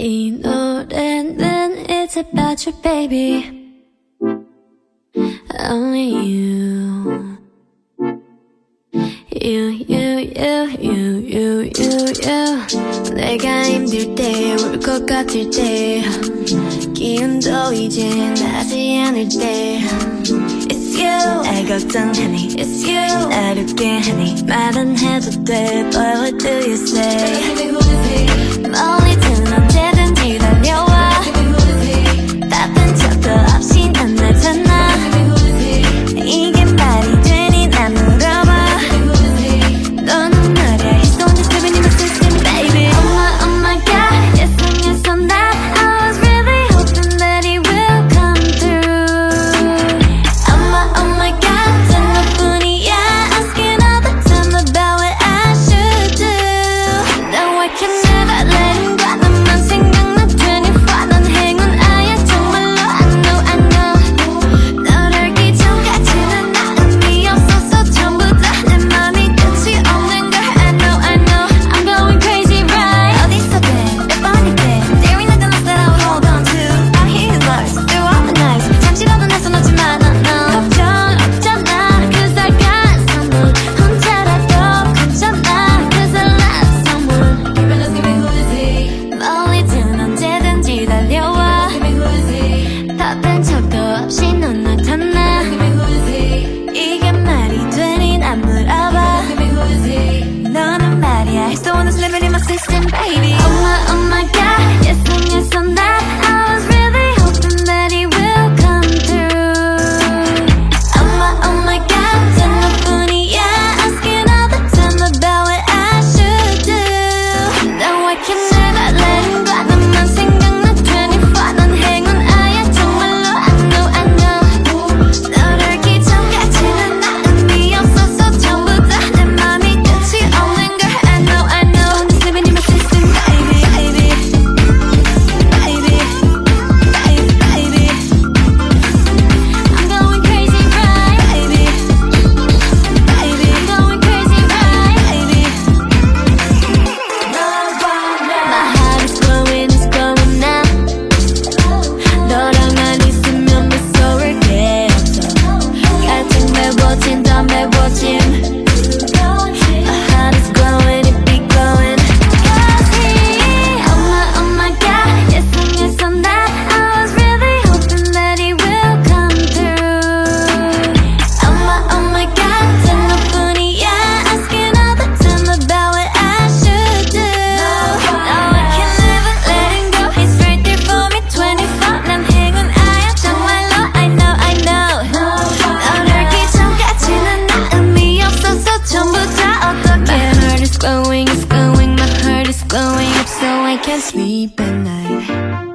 이 노래는 It's about you baby Only you 내가 힘들 때 울 것 같을 때 기운도 이제 나지 않을 때 It's you 날 걱정하니 It's you 날 웃게 하니 말은 해도 돼 But what do you say 멀리든 언제든지 달려와 바쁜 척도 없이 난 나타나 이게 말이 되니 난 물어봐 너는 말야 He's the one that's living in my system baby Oh my god Yes and yes on that I was really hoping that he will come through Oh my god 단 너뿐이야 Asking all the time about what I should do No I can never let him go 너만 생각나 24 난 행운아야 정말로 I know 널 알기 전까지는 나 의미 없었어 전부 다 내 맘이 끝이 없는 걸 I know I'm going crazy right 어디서든 몇 번이든 There ain't nothing else that I would hold on to Out here is lost through all the nights 잠시라도 날 써놓지만 너 걱정 없잖아 Cause I got someone 혼자라도 괜찮아 Cause I love someone Even asking me who is he 멀리든 언제든지 달려와 Asking me who is he 바쁜 척도 없이 넌 나타나 Asking me who is he 이게 말이 되니 난 물어봐 Asking me who is he 너는 말이야 He's the one that's living in my system baby Oh my god Yes and yes on that I was really hoping that he will come through Oh my god 단 너뿐이야 Asking all the time about what I should do No I can never let him go 너만 생각나 24 난 행운아야 정말로 I know 널 알기 전까지는 나 의미 없었어 전부 다 내 맘이 끝이 없는 걸 I know Just living in my system baby I'm going crazy right baby I'm going crazy right baby My heart is glowing now 너랑만 있으면 무서울 게 없어 갈증 메워진 더 메워짐 My heart is glowing it be glowing Cause he Oh my god Yes and yes on that I was really hoping that he will come through Oh my god 단 너뿐이야 Asking all the time about what I should do No I can never let him go He's right there for me 24 난 행운아야 정말로 I know 널 알기 전까지는 나 의미 없었어 전부 다 어떡해 My heart is glowing, my heart is glowing up so I can't sleep at night